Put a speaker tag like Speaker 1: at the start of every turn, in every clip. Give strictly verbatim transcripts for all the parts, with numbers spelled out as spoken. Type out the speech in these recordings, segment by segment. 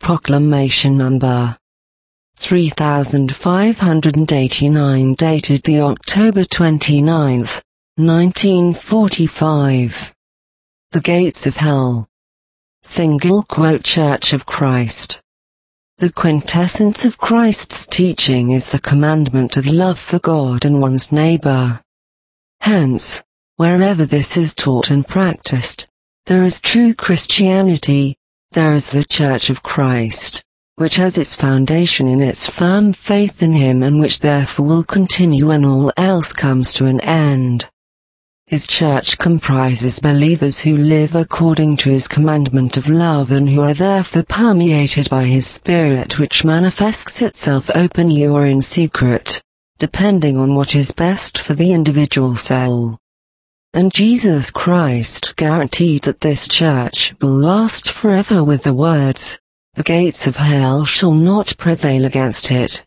Speaker 1: Proclamation Number three thousand five hundred eighty-nine, dated the October twenty-ninth, nineteen forty-five. The Gates of Hell. Single quote Church of Christ. The quintessence of Christ's teaching is the commandment of love for God and one's neighbor. Hence, wherever this is taught and practiced, there is true Christianity, there is the Church of Christ, which has its foundation in its firm faith in Him and which therefore will continue when all else comes to an end. His church comprises believers who live according to His commandment of love and who are therefore permeated by His Spirit, which manifests itself openly or in secret, depending on what is best for the individual soul. And Jesus Christ guaranteed that this church will last forever with the words, "The gates of hell shall not prevail against it."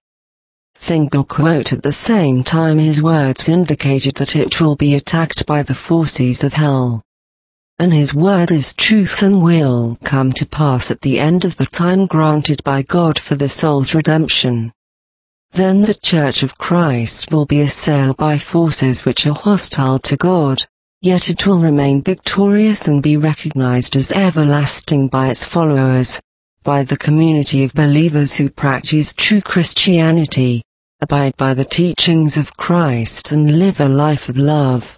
Speaker 1: Single quote At the same time His words indicated that it will be attacked by the forces of hell. And His word is truth and will come to pass at the end of the time granted by God for the soul's redemption. Then the Church of Christ will be assailed by forces which are hostile to God, yet it will remain victorious and be recognized as everlasting by its followers, by the community of believers who practice true Christianity, abide by the teachings of Christ and live a life of love.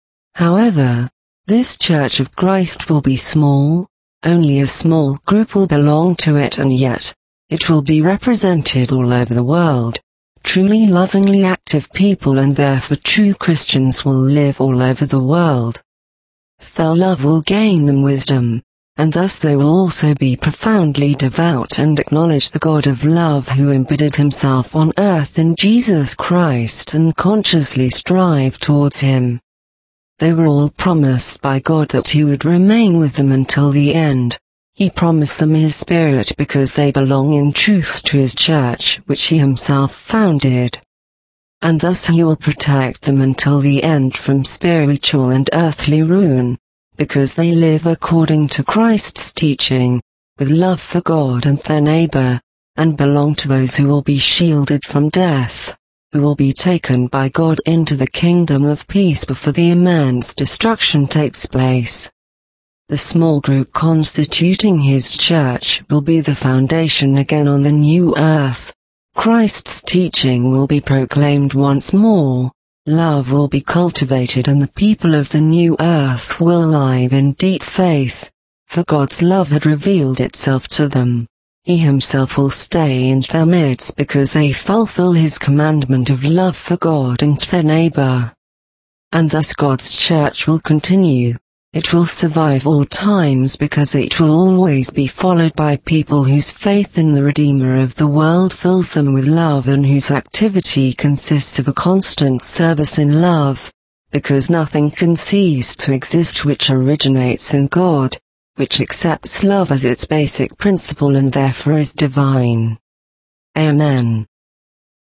Speaker 1: However, this Church of Christ will be small, only a small group will belong to it, and yet, it will be represented all over the world. Truly lovingly active people and therefore true Christians will live all over the world. Their love will gain them wisdom, and thus they will also be profoundly devout and acknowledge the God of love who embodied Himself on earth in Jesus Christ and consciously strive towards Him. They were all promised by God that He would remain with them until the end. He promised them His Spirit because they belong in truth to His church, which He Himself founded. And thus He will protect them until the end from spiritual and earthly ruin, because they live according to Christ's teaching, with love for God and their neighbor, and belong to those who will be shielded from death, who will be taken by God into the kingdom of peace before the immense destruction takes place. The small group constituting His church will be the foundation again on the new earth. Christ's teaching will be proclaimed once more, love will be cultivated, and the people of the new earth will live in deep faith, for God's love had revealed itself to them. He Himself will stay in their midst because they fulfill His commandment of love for God and their neighbor. And thus God's church will continue. It will survive all times because it will always be followed by people whose faith in the Redeemer of the world fills them with love and whose activity consists of a constant service in love, because nothing can cease to exist which originates in God, which accepts love as its basic principle and therefore is divine. Amen.